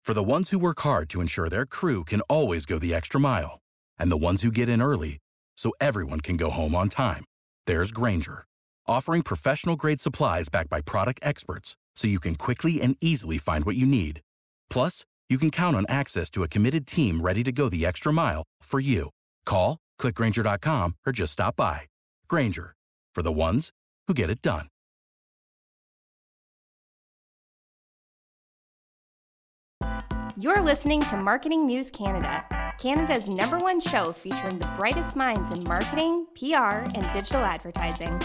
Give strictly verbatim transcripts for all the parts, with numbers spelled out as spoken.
For the ones who work hard to ensure their crew can always go the extra mile, and the ones who get in early so everyone can go home on time, there's Grainger, offering professional-grade supplies backed by product experts so you can quickly and easily find what you need. Plus, you can count on access to a committed team ready to go the extra mile for you. Call, click Grainger dot com, or just stop by. Grainger, for the ones who get it done. You're listening to Marketing News Canada, Canada's number one show featuring the brightest minds in marketing, P R, and digital advertising.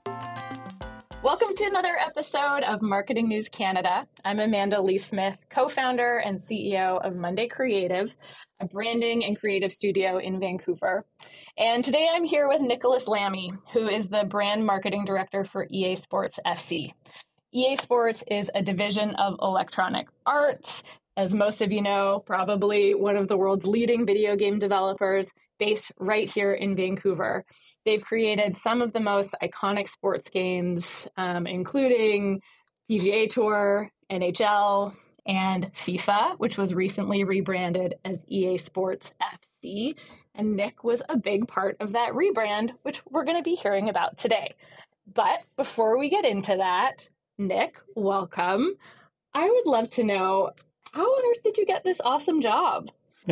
Welcome to another episode of Marketing News Canada. I'm Amanda Lee Smith, co-founder and C E O of Monday Creative, a branding and creative studio in Vancouver. And today I'm here with Nicholas Lamy, who is the brand marketing director for E A Sports F C. E A Sports is a division of Electronic Arts. As most of you know, probably one of the world's leading video game developers based right here in Vancouver. They've created some of the most iconic sports games, um, including P G A Tour, N H L, and FIFA, which was recently rebranded as E A Sports F C. And Nick was a big part of that rebrand, which we're going to be hearing about today. But before we get into that, Nick, welcome. I would love to know, how on earth did you get this awesome job?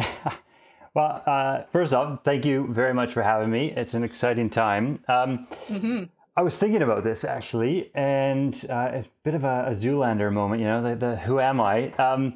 Well, uh, first off, thank you very much for having me. It's an exciting time. Um, mm-hmm. I was thinking about this actually, and uh, a bit of a, a Zoolander moment, you know, the, the who am I? Um,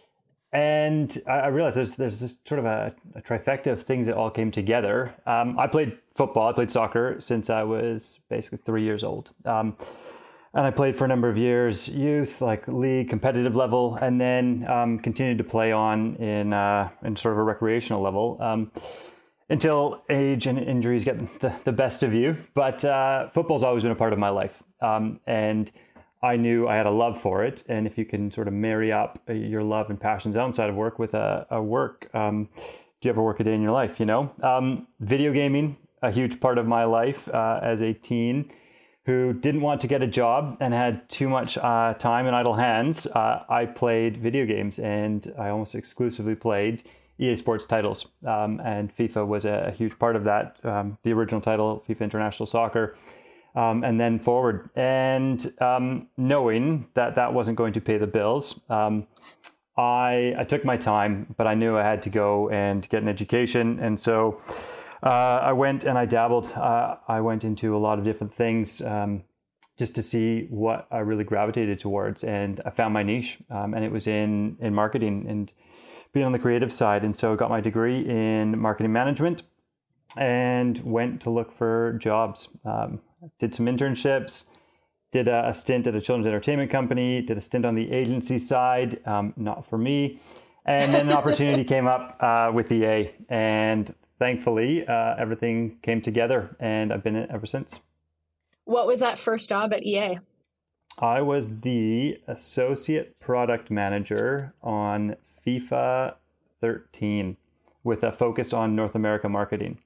and I, I realized there's there's this sort of a, a trifecta of things that all came together. Um, I played football, I played soccer since I was basically three years old. Um, And I played for a number of years, youth, like league, competitive level, and then um, continued to play on in uh, in sort of a recreational level um, until age and injuries get the, the best of you. But uh, football's always been a part of my life. Um, and I knew I had a love for it. And if you can sort of marry up your love and passions outside of work with a, a work, um, do you ever work a day in your life, you know? Um, video gaming, a huge part of my life uh, as a teen, who didn't want to get a job and had too much uh, time and idle hands. Uh, I played video games, and I almost exclusively played E A Sports titles. Um, and FIFA was a, a huge part of that. Um, the original title, FIFA International Soccer, um, and then forward. And um, knowing that that wasn't going to pay the bills, um, I, I took my time, but I knew I had to go and get an education. And so Uh, I went and I dabbled. Uh, I went into a lot of different things um, just to see what I really gravitated towards. And I found my niche, um, and it was in, in marketing and being on the creative side. And so I got my degree in marketing management and went to look for jobs. Um, did some internships, did a, a stint at a children's entertainment company, did a stint on the agency side, um, not for me. And then an opportunity came up uh, with E A, and thankfully, uh, everything came together, and I've been in it ever since. What was that first job at E A? I was the associate product manager on FIFA thirteen with a focus on North America marketing.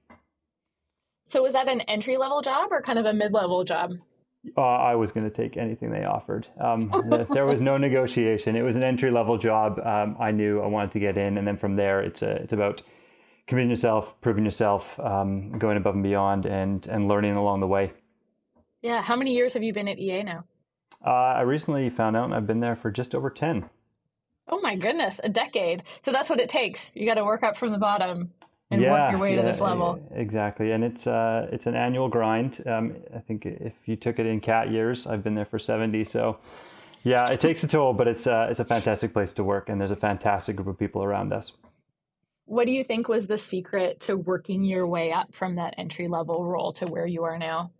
So was that an entry-level job or kind of a mid-level job? Uh, I was going to take anything they offered. Um, there was no negotiation. It was an entry-level job. Um, I knew I wanted to get in, and then from there, it's a, it's about committing yourself, proving yourself, um, going above and beyond, and and learning along the way. Yeah. How many years have you been at E A now? Uh, I recently found out I've been there for just over ten. Oh my goodness, a decade. So that's what it takes. You got to work up from the bottom and yeah, work your way yeah, to this level. Exactly. And it's uh, it's an annual grind. Um, I think if you took it in cat years, I've been there for seventy. So yeah, it takes a toll, but it's uh, it's a fantastic place to work, and there's a fantastic group of people around us. What do you think was the secret to working your way up from that entry-level role to where you are now?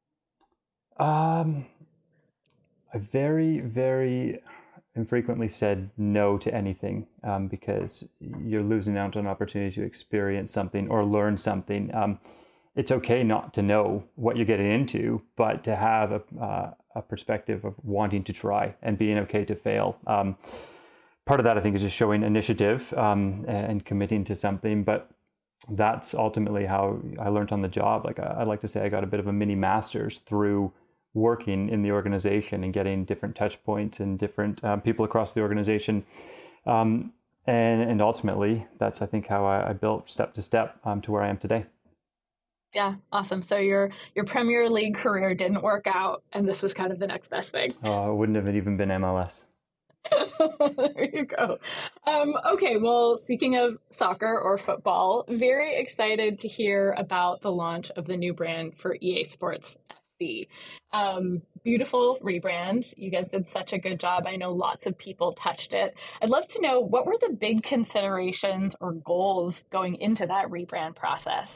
Um, I very, very infrequently said no to anything um, because you're losing out on an opportunity to experience something or learn something. Um, it's okay not to know what you're getting into, but to have a, uh, a perspective of wanting to try and being okay to fail. Um, part of that, I think, is just showing initiative um, and committing to something. But that's ultimately how I learned on the job. Like I, I'd like to say I got a bit of a mini master's through working in the organization and getting different touch points and different um, people across the organization. Um, and and ultimately, that's I think how I, I built step to step um, to where I am today. Yeah, awesome. So your your Premier League career didn't work out, and this was kind of the next best thing. Oh, it wouldn't have even been M L S. There you go. Um, okay, well, speaking of soccer or football, very excited to hear about the launch of the new brand for E A Sports F C. Um, beautiful rebrand. You guys did such a good job. I know lots of people touched it. I'd love to know, what were the big considerations or goals going into that rebrand process?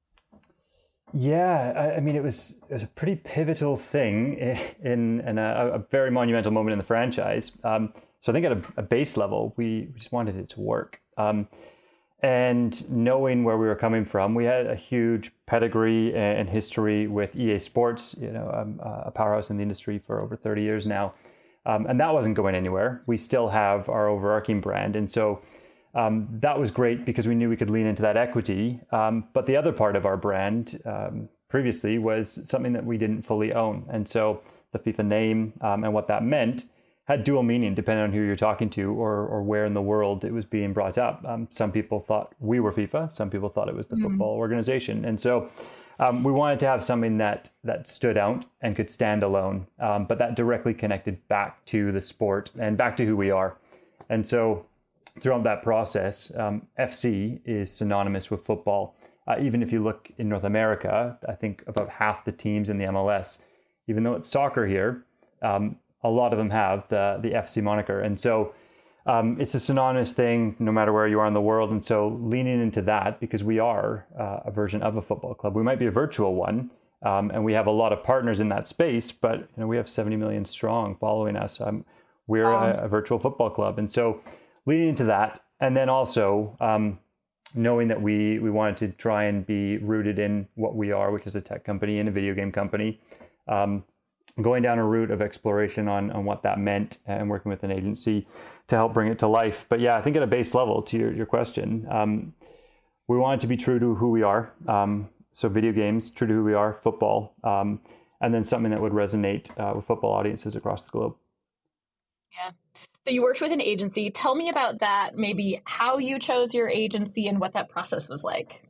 Yeah, I, I mean, it was, it was a pretty pivotal thing in, in a, a very monumental moment in the franchise. Um, so I think at a, a base level, we just wanted it to work. Um, and knowing where we were coming from, we had a huge pedigree and history with E A Sports, you know, um, a powerhouse in the industry for over thirty years now. Um, and that wasn't going anywhere. We still have our overarching brand. And so Um, that was great because we knew we could lean into that equity. Um, but the other part of our brand um, previously was something that we didn't fully own. And so the FIFA name um, and what that meant had dual meaning depending on who you're talking to or, or where in the world it was being brought up. Um, some people thought we were FIFA. Some people thought it was the mm-hmm. football organization. And so um, we wanted to have something that that stood out and could stand alone, um, but that directly connected back to the sport and back to who we are. And so throughout that process, um, F C is synonymous with football. Uh, even if you look in North America, I think about half the teams in the M L S, even though it's soccer here, um, a lot of them have the, the F C moniker. And so um, it's a synonymous thing no matter where you are in the world. And so leaning into that, because we are uh, a version of a football club, we might be a virtual one, um, and we have a lot of partners in that space, but you know, we have seventy million strong following us. Um, we're um. a, a virtual football club. And so leading into that, and then also um, knowing that we we wanted to try and be rooted in what we are, which is a tech company and a video game company, um, going down a route of exploration on, on what that meant and working with an agency to help bring it to life. But yeah, I think at a base level, to your, your question, um, we wanted to be true to who we are. Um, so video games, true to who we are, football, um, and then something that would resonate uh, with football audiences across the globe. Yeah. So you worked with an agency. Tell me about that, maybe how you chose your agency and what that process was like.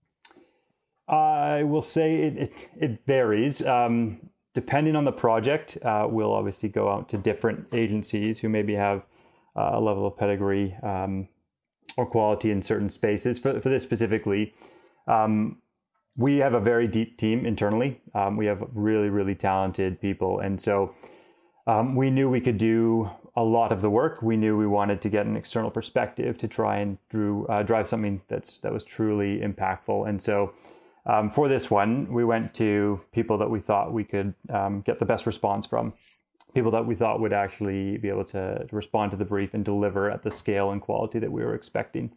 I will say it, it, it varies. Um, depending on the project, uh, we'll obviously go out to different agencies who maybe have uh, a level of pedigree um, or quality in certain spaces. For, for this specifically, um, we have a very deep team internally. Um, we have really, really talented people. And so um, we knew we could do a lot of the work. We knew we wanted to get an external perspective to try and drew, uh, drive something that's that was truly impactful. And so um, for this one, we went to people that we thought we could um, get the best response from, people that we thought would actually be able to, to respond to the brief and deliver at the scale and quality that we were expecting.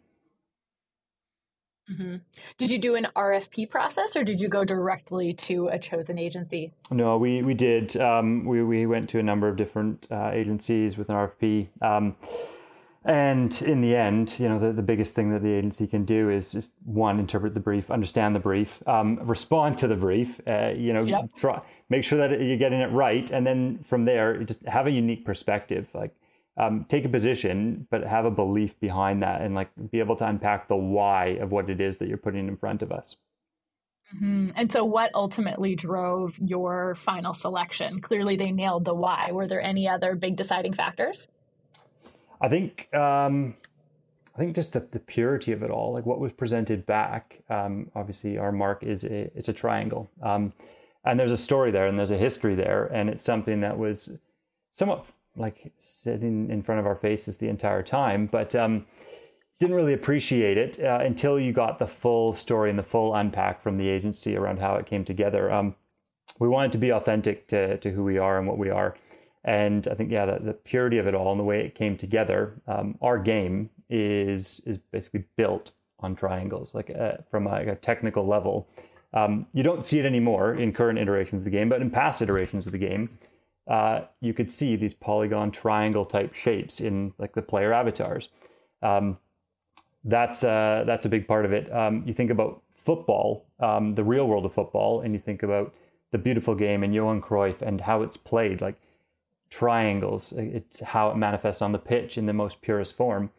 Mm-hmm. Did you do an R F P process or did you go directly to a chosen agency? No, we we did. Um, we we went to a number of different uh, agencies with an R F P, um, and in the end, you know, the, the biggest thing that the agency can do is just one, interpret the brief, understand the brief, um, respond to the brief. Uh, you know, yep. try make sure that you're getting it right, and then from there, just have a unique perspective. Like. Um, take a position, but have a belief behind that and like be able to unpack the why of what it is that you're putting in front of us. Mm-hmm. And so what ultimately drove your final selection? Clearly they nailed the why. Were there any other big deciding factors? I think, um, I think just the, the purity of it all, like what was presented back. Um, obviously our mark is a, it's a triangle. Um, and there's a story there and there's a history there. And it's something that was somewhat like sitting in front of our faces the entire time, but um, didn't really appreciate it uh, until you got the full story and the full unpack from the agency around how it came together. Um, we wanted to be authentic to, to who we are and what we are. And I think, yeah, the, the purity of it all and the way it came together, um, our game is is basically built on triangles, like uh, from a, like a technical level. Um, you don't see it anymore in current iterations of the game, but in past iterations of the game, Uh, you could see these polygon triangle type shapes in like the player avatars. Um, that's uh, that's a big part of it. Um, you think about football, um, the real world of football, and you think about the beautiful game and Johan Cruyff and how it's played, like triangles. It's how it manifests on the pitch in the most purest form.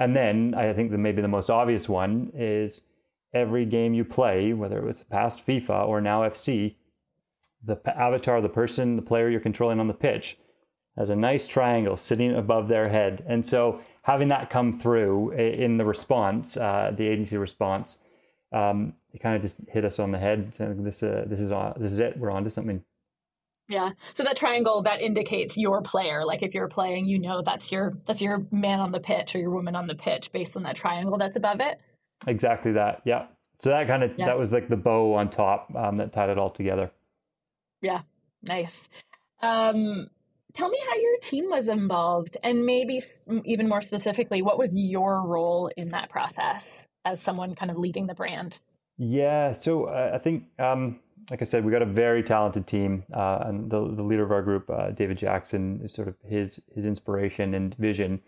And then I think that maybe the most obvious one is every game you play, whether it was past FIFA or now F C, the avatar, the person, the player you're controlling on the pitch has a nice triangle sitting above their head. And so having that come through in the response, uh, the agency response, um, it kind of just hit us on the head. So this, uh, this is uh, this is it. We're on to something. Yeah. So that triangle, that indicates your player. Like if you're playing, you know, that's your that's your man on the pitch or your woman on the pitch based on that triangle that's above it. Exactly that. Yeah. So that kind of, yeah. that was like the bow on top um, that tied it all together. Yeah. Nice. Um, tell me how your team was involved, and maybe even more specifically, what was your role in that process as someone kind of leading the brand? Yeah. So uh, I think, um, like I said, we got a very talented team, uh, and the, the leader of our group, uh, David Jackson, is sort of his his inspiration and vision.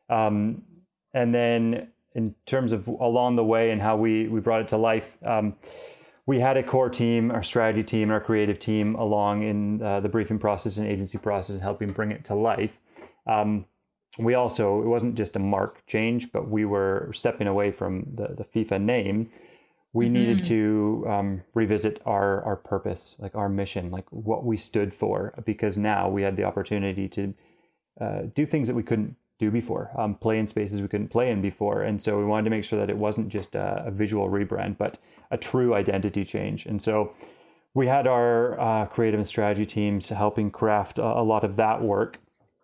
Um, and then in terms of along the way and how we we brought it to life, um, we had a core team, our strategy team, our creative team, along in uh, the briefing process and agency process, and helping bring it to life. Um, we also, it wasn't just a mark change, but we were stepping away from the, the FIFA name. We mm-hmm. needed to um, revisit our, our purpose, like our mission, like what we stood for, because now we had the opportunity to uh, do things that we couldn't do before, um, play in spaces we couldn't play in before. And so we wanted to make sure that it wasn't just a, a visual rebrand, but a true identity change. And so we had our uh, creative and strategy teams helping craft a, a lot of that work.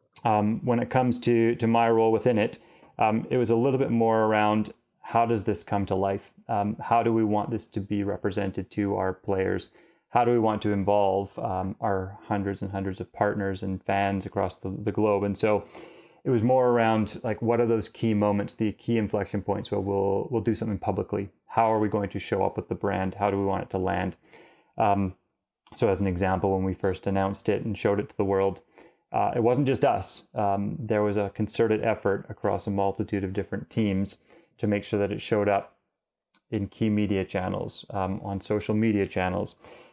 Um, when it comes to, to my role within it, um, it was a little bit more around how does this come to life? Um, how do we want this to be represented to our players? How do we want to involve um, our hundreds and hundreds of partners and fans across the, the globe? And so it was more around like, what are those key moments, the key inflection points where we'll we'll do something publicly? How are we going to show up with the brand? How do we want it to land? Um, so as an example, when we first announced it and showed it to the world, uh, it wasn't just us. Um, there was a concerted effort across a multitude of different teams to make sure that it showed up in key media channels, um, on social media channels.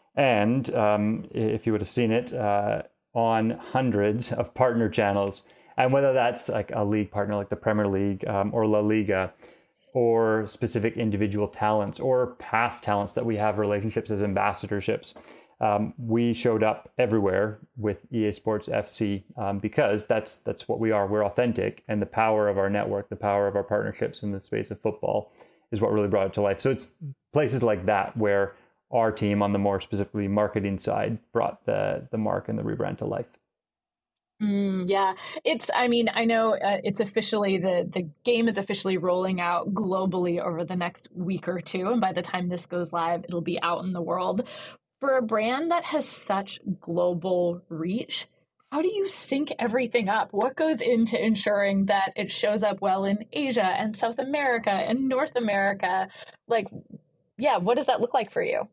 And um, if you would have seen it, uh, on hundreds of partner channels. And whether that's like a league partner like the Premier League um, or La Liga, or specific individual talents or past talents that we have relationships as ambassadorships, um, we showed up everywhere with E A Sports F C um, because that's that's what we are. We're authentic, and the power of our network, the power of our partnerships in the space of football is what really brought it to life. So it's places like that where our team on the more specifically marketing side brought the the mark and the rebrand to life. Mm, yeah, it's, I mean, I know uh, it's officially, the, the game is officially rolling out globally over the next week or two. And by the time this goes live, it'll be out in the world. For a brand that has such global reach, how do you sync everything up? What goes into ensuring that it shows up well in Asia and South America and North America? Like, yeah, what does that look like for you?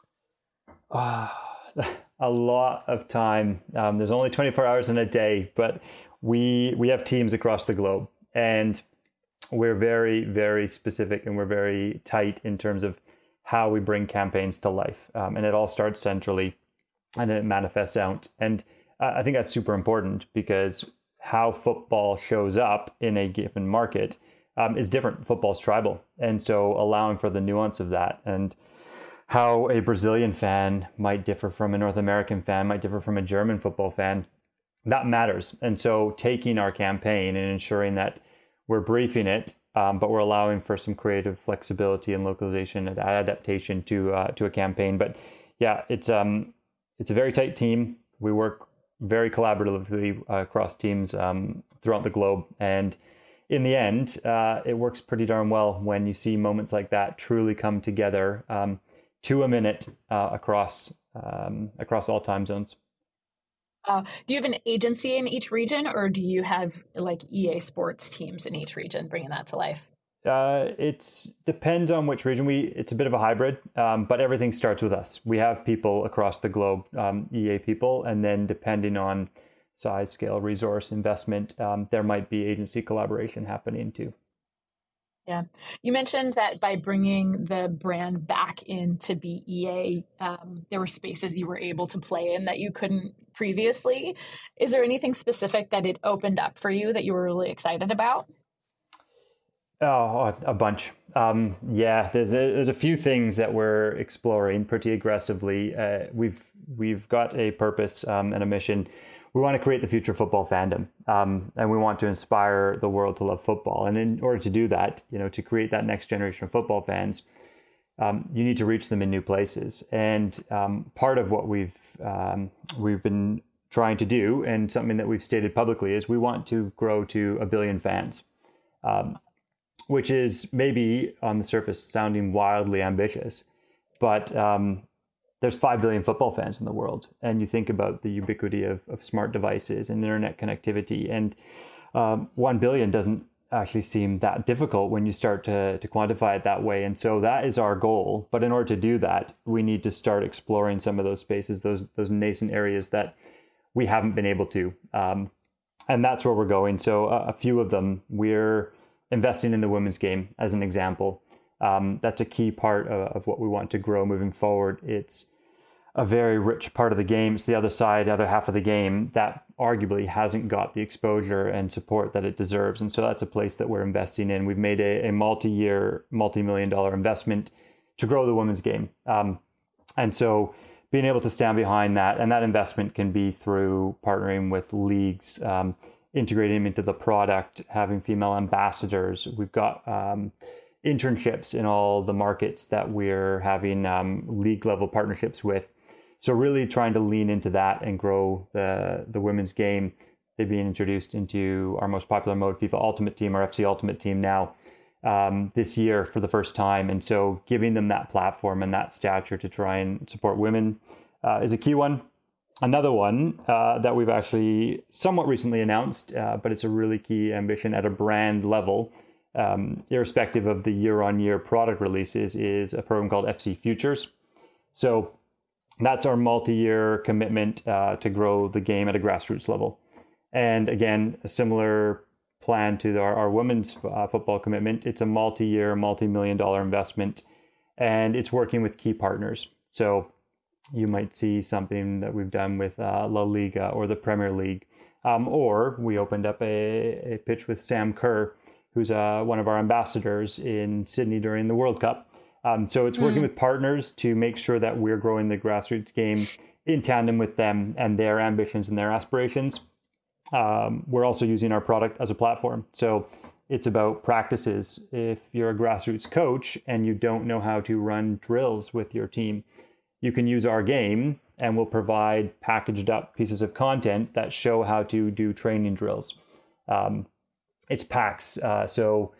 Uh, a lot of time. Um, there's only twenty-four hours in a day, but we we have teams across the globe, and we're very, very specific, and we're very tight in terms of how we bring campaigns to life. Um, and it all starts centrally, and then it manifests out. And I think that's super important, because how football shows up in a given market um, is different. Football's tribal. And so allowing for the nuance of that, and how a Brazilian fan might differ from a North American fan, might differ from a German football fan, that matters. And so taking our campaign and ensuring that we're briefing it, um, but we're allowing for some creative flexibility and localization and adaptation to uh, to a campaign. But yeah, it's um it's a very tight team. We work very collaboratively uh, across teams um, throughout the globe. And in the end, uh, it works pretty darn well when you see moments like that truly come together um, to a minute uh, across um, across all time zones. Uh, do you have an agency in each region, or do you have like E A Sports teams in each region bringing that to life? Uh, it depends on which region. We it's a bit of a hybrid, um, but everything starts with us. We have people across the globe, um, E A people, and then depending on size, scale, resource, investment, um, there might be agency collaboration happening too. Yeah. You mentioned that by bringing the brand back in to be E A, um, there were spaces you were able to play in that you couldn't previously. Is there anything specific that it opened up for you that you were really excited about? Oh, a bunch. Um, yeah, there's a, there's a few things that we're exploring pretty aggressively. Uh, we've we've got a purpose um, and a mission. We want to create the future football fandom, um, and we want to inspire the world to love football. And in order to do that, you know, to create that next generation of football fans, um, you need to reach them in new places. And um, part of what we've um, we've been trying to do, and something that we've stated publicly, is we want to grow to a billion fans. Um, which is maybe on the surface sounding wildly ambitious, but um, there's five billion football fans in the world. And you think about the ubiquity of, of smart devices and internet connectivity, and um, one billion doesn't actually seem that difficult when you start to, to quantify it that way. And so that is our goal. But in order to do that, we need to start exploring some of those spaces, those, those nascent areas that we haven't been able to. Um, and that's where we're going. So uh, a few of them, we're investing in the women's game as an example. Um, that's a key part of, of what we want to grow moving forward. It's a very rich part of the game. It's the other side, other half of the game that arguably hasn't got the exposure and support that it deserves. And so that's a place that we're investing in. We've made a, a multi-year, multi-million dollar investment to grow the women's game. Um, and so being able to stand behind that, and that investment can be through partnering with leagues, um, integrating them into the product, having female ambassadors. We've got um, internships in all the markets that we're having um, league level partnerships with. So really trying to lean into that and grow the, the women's game. They're being introduced into our most popular mode, FIFA Ultimate Team, our F C Ultimate Team now um, this year for the first time. And so giving them that platform and that stature to try and support women uh, is a key one. Another one uh, that we've actually somewhat recently announced, uh, but it's a really key ambition at a brand level, um, irrespective of the year-on-year product releases, is a program called F C Futures. So that's our multi-year commitment uh, to grow the game at a grassroots level. And again, a similar plan to our, our women's uh, football commitment. It's a multi-year, multi-million dollar investment, and it's working with key partners. So you might see something that we've done with uh, La Liga or the Premier League. Um, or we opened up a, a pitch with Sam Kerr, who's uh, one of our ambassadors in Sydney during the World Cup. Um, so it's working mm. with partners to make sure that we're growing the grassroots game in tandem with them and their ambitions and their aspirations. Um, we're also using our product as a platform. So it's about practices. If you're a grassroots coach and you don't know how to run drills with your team, you can use our game, and we'll provide packaged up pieces of content that show how to do training drills. Um, it's packs. Uh, so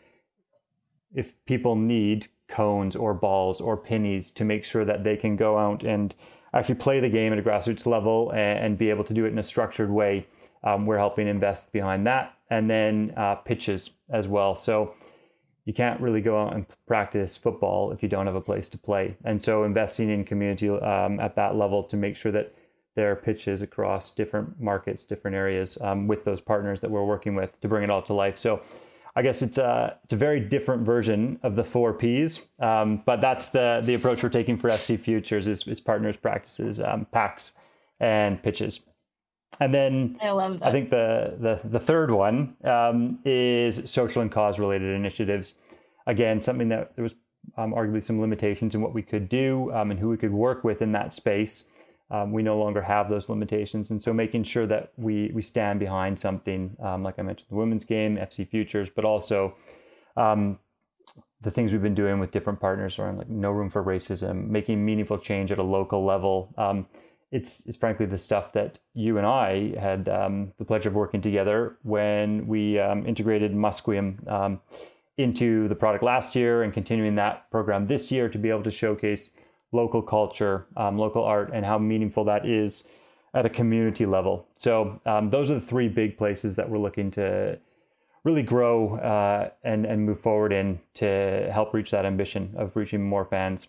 if people need cones or balls or pennies to make sure that they can go out and actually play the game at a grassroots level and, and be able to do it in a structured way, um, we're helping invest behind that. And then uh, pitches as well. So you can't really go out and practice football if you don't have a place to play. And so investing in community um, at that level to make sure that there are pitches across different markets, different areas um, with those partners that we're working with to bring it all to life. So I guess it's a, it's a very different version of the four Ps, um, but that's the the approach we're taking for F C Futures is, is partners, practices, um, packs, and pitches. And then I love that. I think the the, the third one um, is social and cause related initiatives. Again, something that there was um, arguably some limitations in what we could do um, and who we could work with in that space. Um, we no longer have those limitations. And so making sure that we we stand behind something, um, like I mentioned, the women's game, F C Futures, but also um, the things we've been doing with different partners around like No Room for Racism, making meaningful change at a local level. Um, it's, it's frankly the stuff that you and I had um, the pleasure of working together when we um, integrated Musqueam um, into the product last year, and continuing that program this year to be able to showcase local culture, um, local art, and how meaningful that is at a community level. So um, those are the three big places that we're looking to really grow uh, and, and move forward in to help reach that ambition of reaching more fans.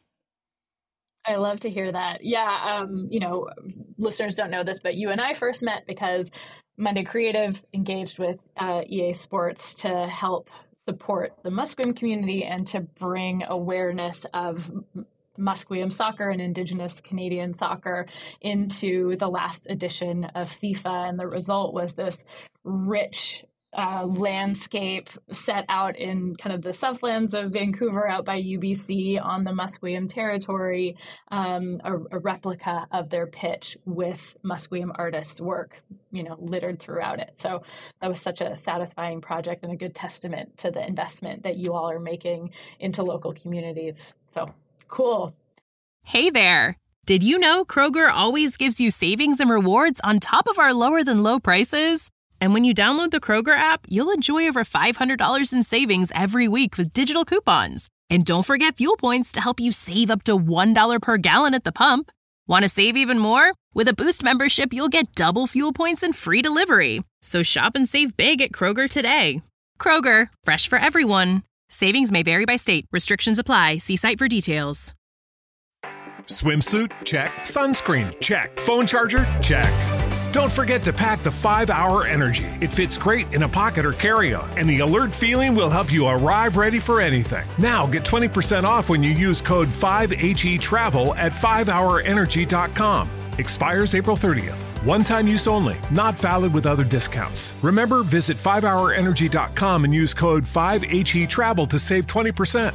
I love to hear that. Yeah, um, you know, listeners don't know this, but you and I first met because Monday Creative engaged with uh, E A Sports to help support the Musqueam community and to bring awareness of Musqueam soccer and Indigenous Canadian soccer into the last edition of FIFA. And the result was this rich uh, landscape set out in kind of the Southlands of Vancouver out by U B C on the Musqueam territory, um, a, a replica of their pitch with Musqueam artists' work, you know, littered throughout it. So that was such a satisfying project and a good testament to the investment that you all are making into local communities. So cool. Hey there. Did you know Kroger always gives you savings and rewards on top of our lower than low prices? And when you download the Kroger app, you'll enjoy over five hundred dollars in savings every week with digital coupons. And don't forget fuel points to help you save up to one dollar per gallon at the pump. Want to save even more? With a Boost membership, you'll get double fuel points and free delivery. So shop and save big at Kroger today. Kroger, fresh for everyone. Savings may vary by state. Restrictions apply. See site for details. Swimsuit? Check. Sunscreen? Check. Phone charger? Check. Don't forget to pack the five hour Energy. It fits great in a pocket or carry-on, and the alert feeling will help you arrive ready for anything. Now get twenty percent off when you use code five H E travel at five hour energy dot com. Expires April thirtieth. One-time use only. Not valid with other discounts. Remember, visit five hour energy dot com and use code five H E travel to save twenty percent.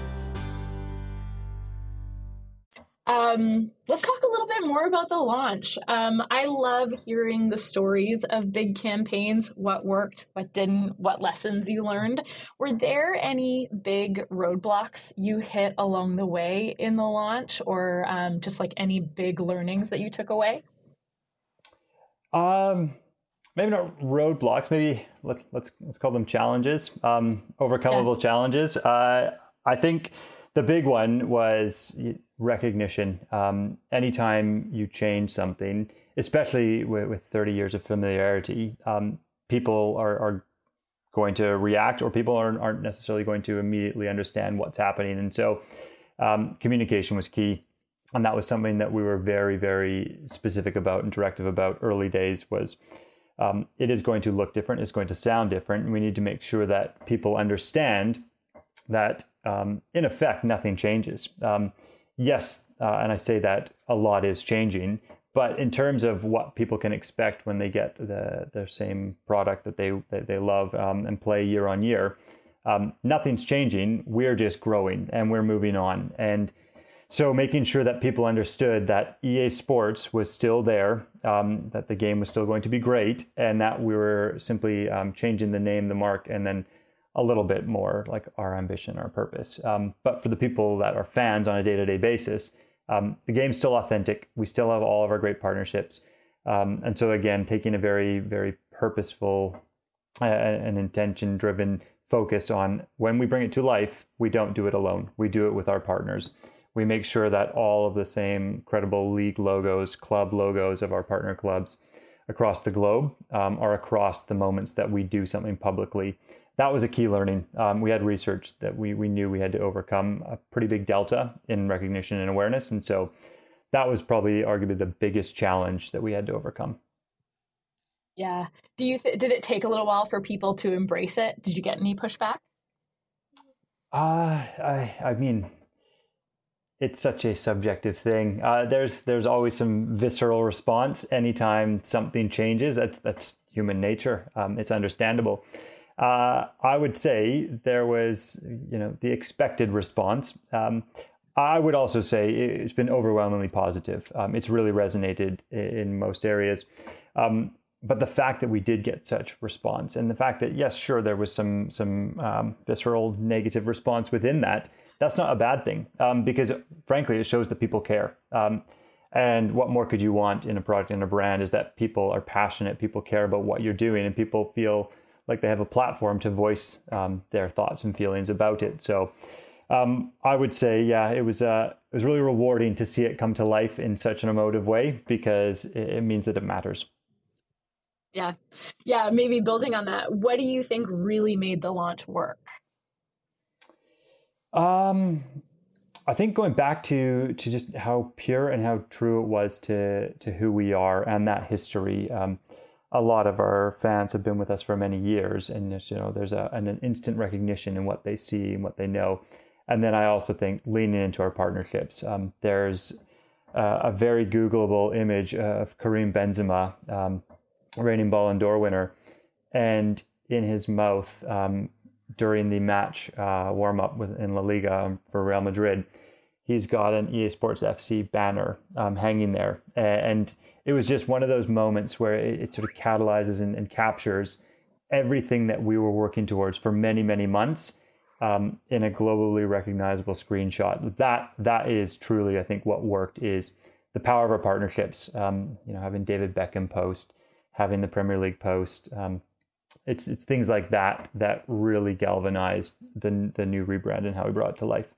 Um, let's talk a little bit more about the launch. Um, I love hearing the stories of big campaigns, what worked, what didn't, what lessons you learned. Were there any big roadblocks you hit along the way in the launch, or um, just like any big learnings that you took away? Um, maybe not roadblocks. Maybe let, let's let's call them challenges. Um, overcomable yeah. challenges. Uh, I think the big one was recognition. Um, anytime you change something, especially with, with thirty years of familiarity, um, people are, are going to react, or people aren't, aren't necessarily going to immediately understand what's happening. And so um, communication was key. And that was something that we were very, very specific about and directive about early days was um, it is going to look different. It's going to sound different. And we need to make sure that people understand that um, in effect, nothing changes. Um, yes, uh, and I say that a lot is changing, but in terms of what people can expect when they get the the same product that they that they love um, and play year on year, um, nothing's changing. We're just growing and we're moving on. And so making sure that people understood that E A Sports was still there, um, that the game was still going to be great, and that we were simply um, changing the name, the mark, and then a little bit more like our ambition, our purpose. Um, but for the people that are fans on a day-to-day basis, um, the game's still authentic. We still have all of our great partnerships. Um, and so again, taking a very, very purposeful uh, and intention-driven focus on when we bring it to life, we don't do it alone. We do it with our partners. We make sure that all of the same credible league logos, club logos of our partner clubs across the globe um, are across the moments that we do something publicly. That was a key learning. Um, we had research that we we knew we had to overcome a pretty big delta in recognition and awareness. And so that was probably arguably the biggest challenge that we had to overcome. Yeah. Do you th- did it take a little while for people to embrace it? Did you get any pushback? Uh, I, I mean, it's such a subjective thing. Uh, there's there's always some visceral response anytime something changes. That's, that's human nature. Um, it's understandable. Uh, I would say there was, you know, the expected response. Um, I would also say it's been overwhelmingly positive. Um, it's really resonated in, in most areas. Um, but the fact that we did get such response, and the fact that, yes, sure, there was some some um, visceral negative response within that, that's not a bad thing, um, because frankly, it shows that people care. Um, and what more could you want in a product and a brand is that people are passionate, people care about what you're doing, and people feel like they have a platform to voice um, their thoughts and feelings about it. So um, I would say, yeah, it was uh, it was really rewarding to see it come to life in such an emotive way, because it, it means that it matters. Yeah. Yeah. Maybe building on that, what do you think really made the launch work? Um, I think going back to to just how pure and how true it was to to who we are and that history. Um, a lot of our fans have been with us for many years, and you know, there's a, an, an instant recognition in what they see and what they know. And then I also think leaning into our partnerships. Um, there's uh, a very Googleable image of Karim Benzema, um, reigning Ballon d'Or winner, and in his mouth um, during the match uh, warm-up with, in La Liga for Real Madrid. He's got an E A Sports F C banner um, hanging there. And it was just one of those moments where it, it sort of catalyzes and, and captures everything that we were working towards for many, many months um, in a globally recognizable screenshot. That That is truly, I think, what worked is the power of our partnerships. Um, you know, having David Beckham post, having the Premier League post. Um, it's it's things like that that really galvanized the the new rebrand and how we brought it to life.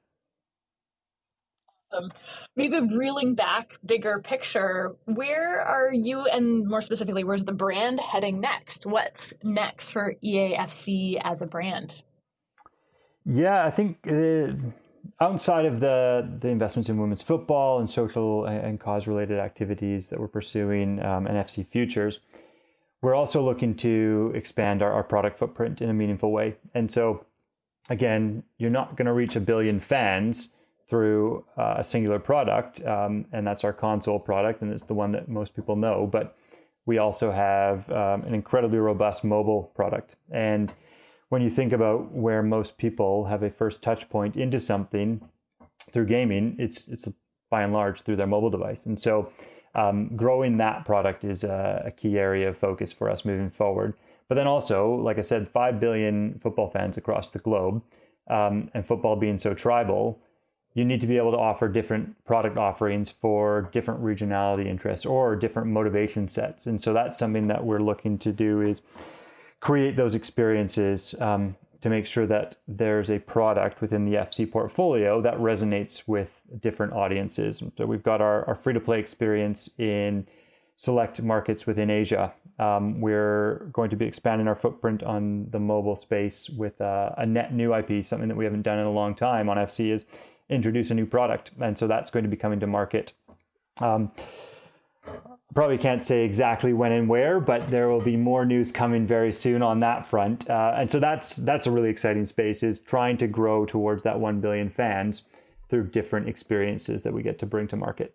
Um, maybe reeling back, bigger picture, where are you, and more specifically, where's the brand heading next? What's next for E A F C as a brand? Yeah, I think uh, outside of the the investments in women's football and social and cause-related activities that we're pursuing um, and F C Futures, we're also looking to expand our, our product footprint in a meaningful way. And so, again, you're not going to reach a billion fans through uh, a singular product, um, and that's our console product, and it's the one that most people know. But we also have um, an incredibly robust mobile product. And when you think about where most people have a first touch point into something through gaming, it's it's by and large through their mobile device. And so um, growing that product is a, a key area of focus for us moving forward. But then also, like I said, five billion football fans across the globe, um, and football being so tribal, you need to be able to offer different product offerings for different regionality interests or different motivation sets. And so that's something that we're looking to do, is create those experiences um, to make sure that there's a product within the F C portfolio that resonates with different audiences. So we've got our, our free-to-play experience in select markets within Asia. Um, we're going to be expanding our footprint on the mobile space with uh, a net new I P. Something that we haven't done in a long time on F C is introduce a new product. And so that's going to be coming to market. Um, probably can't say exactly when and where, but there will be more news coming very soon on that front. Uh, and so that's that's a really exciting space, is trying to grow towards that one billion fans through different experiences that we get to bring to market.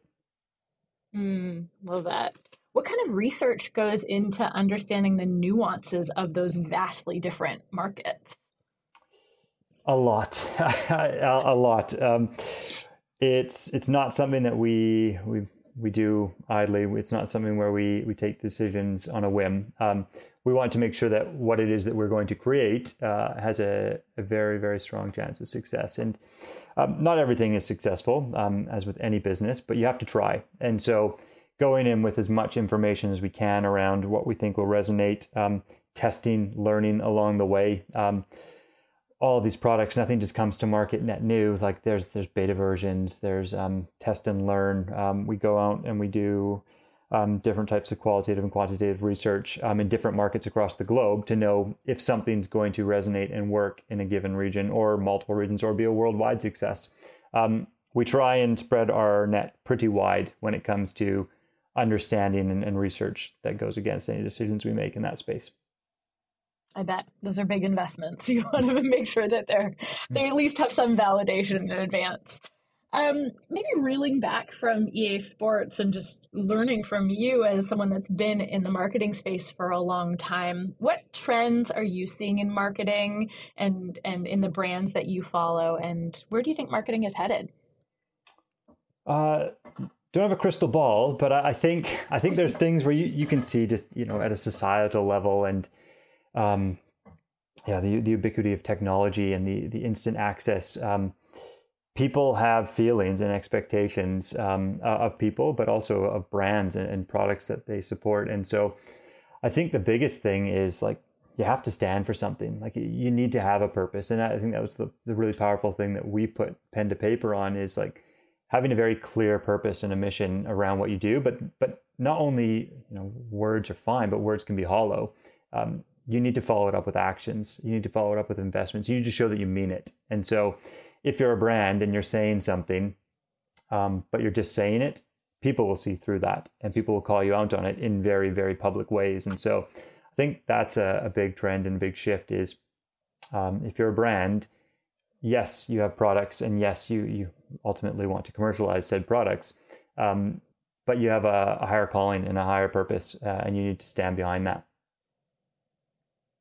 Mm, love that. What kind of research goes into understanding the nuances of those vastly different markets? A lot, a, a lot. Um, it's it's not something that we we we do idly. It's not something where we we take decisions on a whim. Um, we want to make sure that what it is that we're going to create uh, has a, a very very strong chance of success. And um, not everything is successful, um, as with any business, but you have to try. And so, going in with as much information as we can around what we think will resonate, um, testing, learning along the way. Um, all of these products, nothing just comes to market net new. Like there's there's beta versions, there's um, test and learn. Um, we go out and we do um, different types of qualitative and quantitative research um, in different markets across the globe to know if something's going to resonate and work in a given region or multiple regions or be a worldwide success. Um, we try and spread our net pretty wide when it comes to understanding and, and research that goes against any decisions we make in that space. I bet those are big investments. You want to make sure that they're they at least have some validation in advance. Um, maybe reeling back from E A Sports and just learning from you as someone that's been in the marketing space for a long time, what trends are you seeing in marketing and and in the brands that you follow, and where do you think marketing is headed? Uh, don't have a crystal ball, but I, I think I think there's things where you, you can see just, you know, at a societal level and Um, yeah, the the ubiquity of technology and the the instant access. Um, people have feelings and expectations um, of people, but also of brands and, and products that they support. And so, I think the biggest thing is like you have to stand for something. Like you need to have a purpose, and I think that was the the really powerful thing that we put pen to paper on, is like having a very clear purpose and a mission around what you do. But but not only, you know, words are fine, but words can be hollow. Um, you need to follow it up with actions. You need to follow it up with investments. You need to show that you mean it. And so if you're a brand and you're saying something, um, but you're just saying it, people will see through that and people will call you out on it in very, very public ways. And so I think that's a, a big trend and a big shift is um, if you're a brand, yes, you have products, and yes, you, you ultimately want to commercialize said products, um, but you have a, a higher calling and a higher purpose, uh, and you need to stand behind that.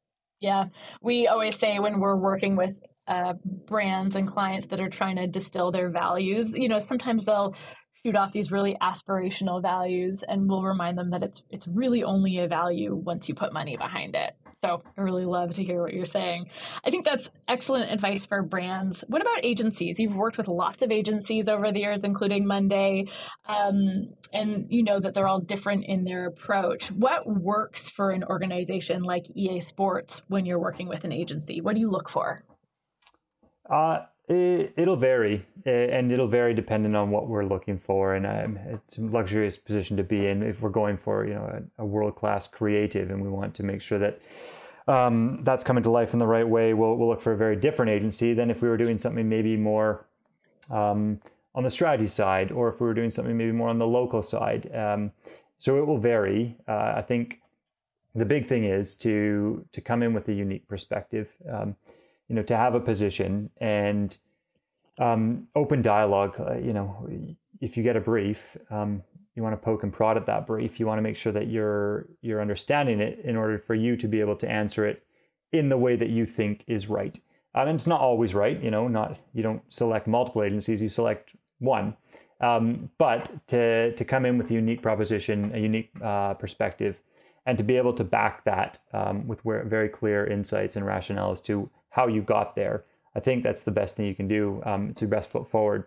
Yeah, we always say when we're working with uh, brands and clients that are trying to distill their values, you know, sometimes they'll shoot off these really aspirational values, and we'll remind them that it's it's really only a value once you put money behind it. So I really love to hear what you're saying. I think that's excellent advice for brands. What about agencies? You've worked with lots of agencies over the years, including Monday, um, and you know that they're all different in their approach. What works for an organization like E A Sports when you're working with an agency? What do you look for? Uh, it, it'll vary, and it'll vary depending on what we're looking for. And um, it's a luxurious position to be in if we're going for, you know, a, a world-class creative, and we want to make sure that um, that's coming to life in the right way. We'll we'll look for a very different agency than if we were doing something maybe more um, on the strategy side, or if we were doing something maybe more on the local side. Um, so it will vary. Uh, I think the big thing is to to come in with a unique perspective. Um, you know, to have a position and um, open dialogue. Uh, you know, if you get a brief, um, you want to poke and prod at that brief. You want to make sure that you're you're understanding it in order for you to be able to answer it in the way that you think is right. Um, and it's not always right. You know, not you don't select multiple agencies. You select one. Um, but to to come in with a unique proposition, a unique uh, perspective, and to be able to back that um, with very clear insights and rationale as to how you got there. I think that's the best thing you can do. Um, it's your best foot forward.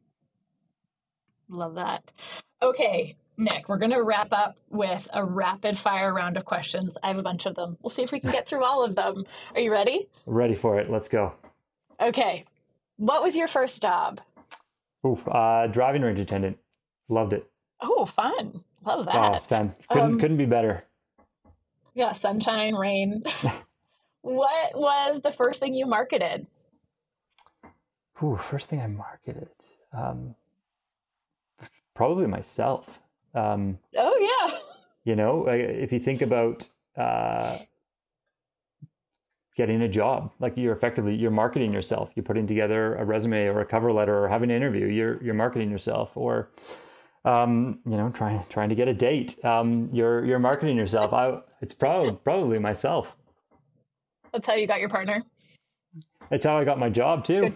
Love that. Okay, Nick, we're going to wrap up with a rapid fire round of questions. I have a bunch of them. We'll see if we can get through all of them. Are you ready? Ready for it. Let's go. Okay. What was your first job? Oof, uh, driving range attendant. Loved it. Oh, fun. Love that. Oh, it's fun. Couldn't, um, couldn't be better. Yeah, sunshine, rain. What was the first thing you marketed? Ooh, first thing I marketed. Um, probably myself. Um, oh, yeah. You know, if you think about uh, getting a job, like you're effectively, you're marketing yourself. You're putting together a resume or a cover letter or having an interview. You're you're marketing yourself. Or, um, you know, trying trying to get a date. Um, you're you're marketing yourself. I, it's probably probably myself. That's how you got your partner? That's how I got my job, too.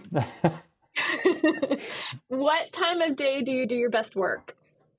What time of day do you do your best work?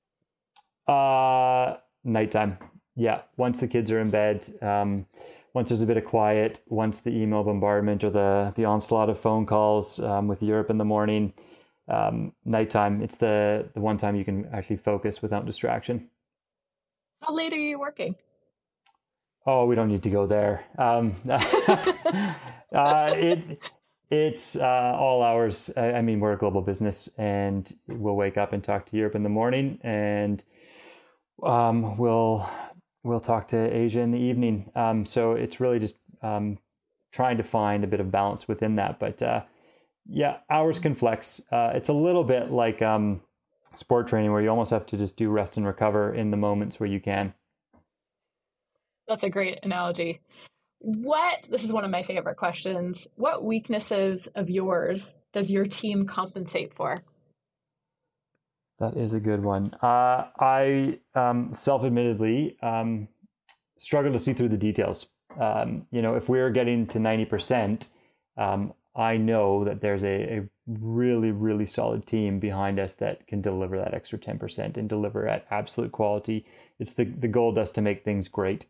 Uh, nighttime. Yeah. Once the kids are in bed, um, once there's a bit of quiet, once the email bombardment or the, the onslaught of phone calls um, with Europe in the morning, um, nighttime, it's the, the one time you can actually focus without distraction. How late are you working? Oh, we don't need to go there. Um, uh, it it's uh, all hours. I, I mean, we're a global business, and we'll wake up and talk to Europe in the morning, and um, we'll we'll talk to Asia in the evening. Um, so it's really just um, trying to find a bit of balance within that. But uh, yeah, hours can flex. Uh, it's a little bit like um, sport training, where you almost have to just do rest and recover in the moments where you can. That's a great analogy. What, this is one of my favorite questions, what weaknesses of yours does your team compensate for? That is a good one. Uh, I um, self-admittedly um, struggle to see through the details. Um, you know, if we're getting to ninety percent, um, I know that there's a, a really, really solid team behind us that can deliver that extra ten percent and deliver at absolute quality. It's the, the goal does to make things great.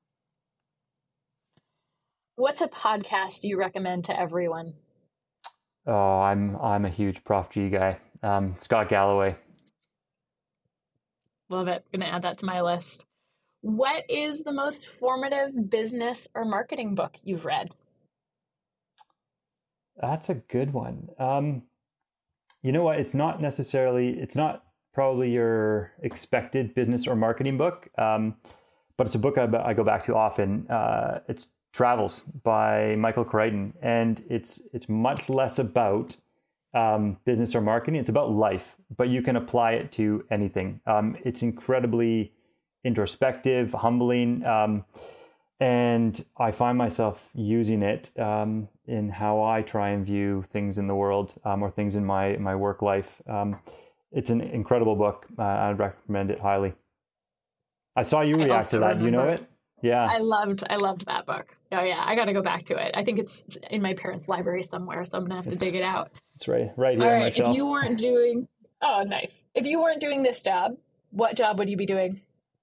What's a podcast you recommend to everyone? Oh, I'm I'm a huge Prof G guy. Um, Scott Galloway. Love it. I'm going to add that to my list. What is the most formative business or marketing book you've read? That's a good one. Um, you know what? It's not necessarily, it's not probably your expected business or marketing book, um, but it's a book I, I go back to often. Uh, it's Travels by Michael Crichton, and it's it's much less about um, business or marketing. It's about life, but you can apply it to anything. Um, it's incredibly introspective, humbling, um, and I find myself using it um, in how I try and view things in the world um, or things in my my work life. Um, it's an incredible book. Uh, I'd recommend it highly. I saw you react to that. Do you know it? Yeah. I loved I loved that book. Oh yeah, I got to go back to it. I think it's in my parents' library somewhere, so I'm gonna have to dig it out. It's right right here All on my right, shelf. if you weren't doing, oh nice. If you weren't doing this job, what job would you be doing?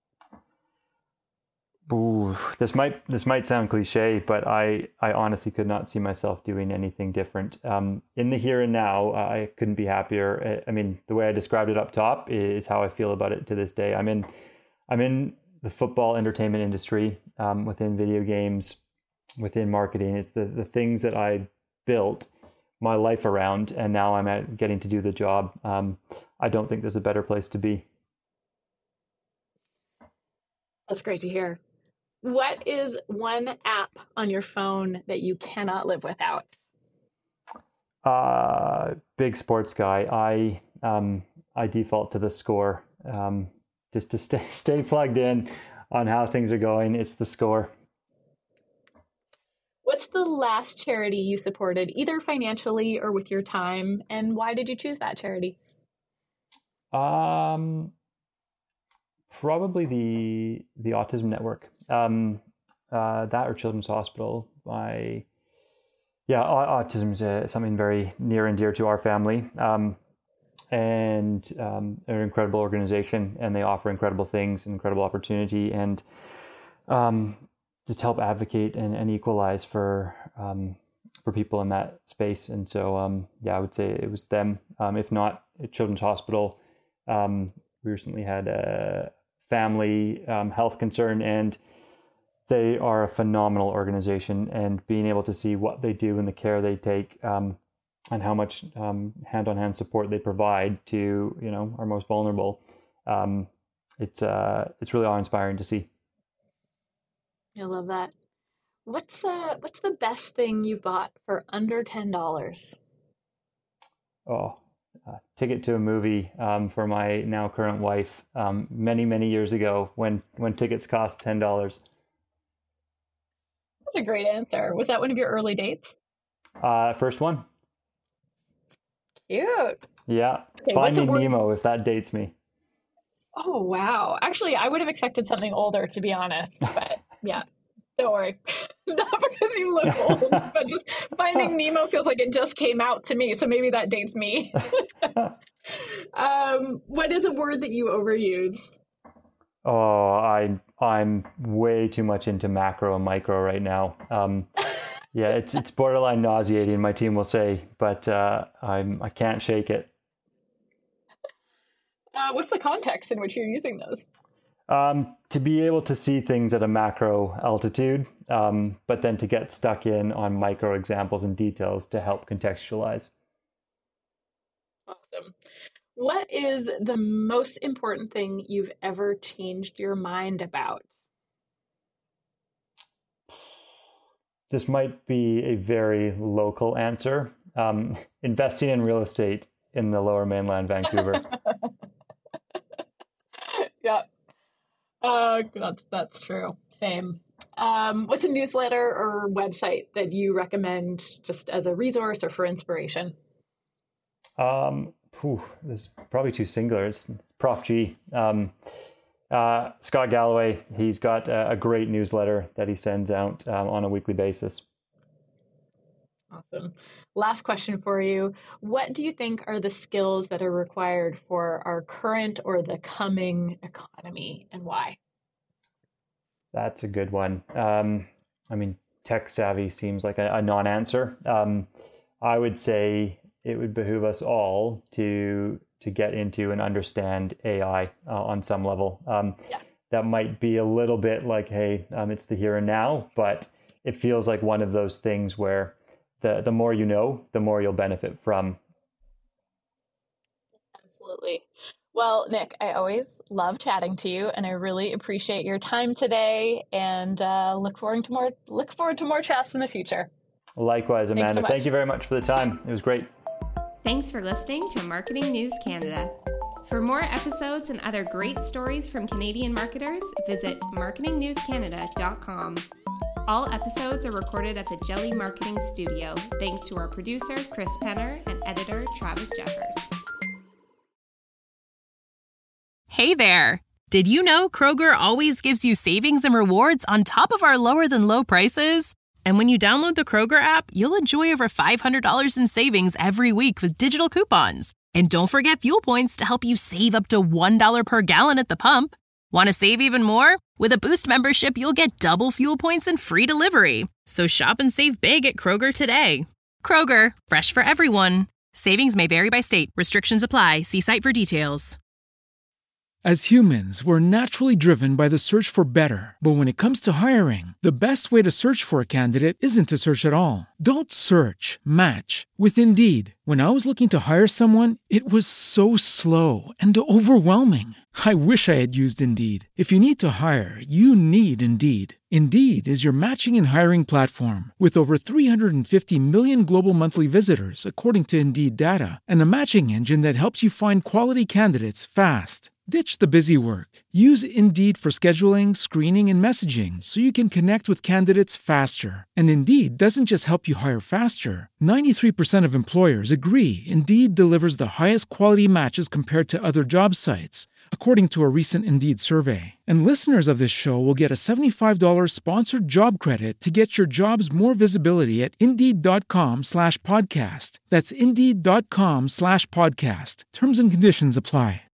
Ooh, this might this might sound cliche, but I, I honestly could not see myself doing anything different. Um, in the here and now, I couldn't be happier. I mean, the way I described it up top is how I feel about it to this day. I'm in I'm in the football entertainment industry, um, within video games, within marketing. It's the the things that I built my life around, and now I'm at getting to do the job. Um, I don't think there's a better place to be. That's great to hear. What is one app on your phone that you cannot live without? Uh, big sports guy. I um I default to the Score, um, just to stay stay plugged in on how things are going. It's the Score. What's the last charity you supported, either financially or with your time, and why did you choose that charity? Um, probably the the Autism Network. Um, uh, that or Children's Hospital. I, yeah, autism is uh, something very near and dear to our family. Um, and um, they're an incredible organization, and they offer incredible things, incredible opportunity, and um, just help advocate and, and equalize for um, for people in that space. And so, um, yeah, I would say it was them. Um, if not, Children's Hospital. Um, we recently had a family um, health concern, and they are a phenomenal organization, and being able to see what they do and the care they take, um, and how much um, hand-on-hand support they provide to, you know, our most vulnerable, um, it's uh, it's really awe-inspiring to see. I love that. What's uh, what's the best thing you've bought for under ten dollars? Oh, uh, ticket to a movie um, for my now current wife um, many many years ago when when tickets cost ten dollars. That's a great answer. Was that one of your early dates? Uh, first one. Cute. Yeah. Okay, Finding word- Nemo, if that dates me. Oh, wow. Actually, I would have expected something older, to be honest. But yeah, don't worry. Not because you look old, but just Finding Nemo feels like it just came out to me. So maybe that dates me. um, what is a word that you overuse? Oh, I I'm way too much into macro and micro right now. Um, yeah, it's it's borderline nauseating, my team will say, but uh, I'm I can't shake it. Uh, what's the context in which you're using those? Um, to be able to see things at a macro altitude, um, but then to get stuck in on micro examples and details to help contextualize. Awesome. What is the most important thing you've ever changed your mind about? This might be a very local answer. Um, investing in real estate in the Lower Mainland, Vancouver. Yeah, uh, that's that's true. Same. Um, what's a newsletter or website that you recommend just as a resource or for inspiration? Um, whew, this is probably too singular. It's, it's Prof G. Um, uh, Scott Galloway, he's got a, a great newsletter that he sends out um, on a weekly basis. Awesome. Last question for you. What do you think are the skills that are required for our current or the coming economy, and why? That's a good one. Um, I mean, tech savvy seems like a, a non-answer. Um, I would say it would behoove us all to to get into and understand A I uh, on some level. Um, yeah. That might be a little bit like, hey, um, it's the here and now, but it feels like one of those things where the the more you know, the more you'll benefit from. Absolutely. Well, Nick, I always love chatting to you, and I really appreciate your time today, and uh, look forward to more look forward to more chats in the future. Likewise, Amanda. So Thank you very much for the time. It was great. Thanks for listening to Marketing News Canada. For more episodes and other great stories from Canadian marketers, visit marketing news canada dot com. All episodes are recorded at the Jelly Marketing Studio, thanks to our producer, Chris Penner, and editor, Travis Jeffers. Hey there! Did you know Kroger always gives you savings and rewards on top of our lower than low prices? And when you download the Kroger app, you'll enjoy over five hundred dollars in savings every week with digital coupons. And don't forget fuel points to help you save up to one dollar per gallon at the pump. Want to save even more? With a Boost membership, you'll get double fuel points and free delivery. So shop and save big at Kroger today. Kroger, fresh for everyone. Savings may vary by state. Restrictions apply. See site for details. As humans, we're naturally driven by the search for better. But when it comes to hiring, the best way to search for a candidate isn't to search at all. Don't search, match with Indeed. When I was looking to hire someone, it was so slow and overwhelming. I wish I had used Indeed. If you need to hire, you need Indeed. Indeed is your matching and hiring platform with over three hundred fifty million global monthly visitors, according to Indeed data, and a matching engine that helps you find quality candidates fast. Ditch the busy work. Use Indeed for scheduling, screening, and messaging so you can connect with candidates faster. And Indeed doesn't just help you hire faster. ninety-three percent of employers agree Indeed delivers the highest quality matches compared to other job sites, according to a recent Indeed survey. And listeners of this show will get a seventy-five dollars sponsored job credit to get your jobs more visibility at Indeed.com slash podcast. That's Indeed.com slash podcast. Terms and conditions apply.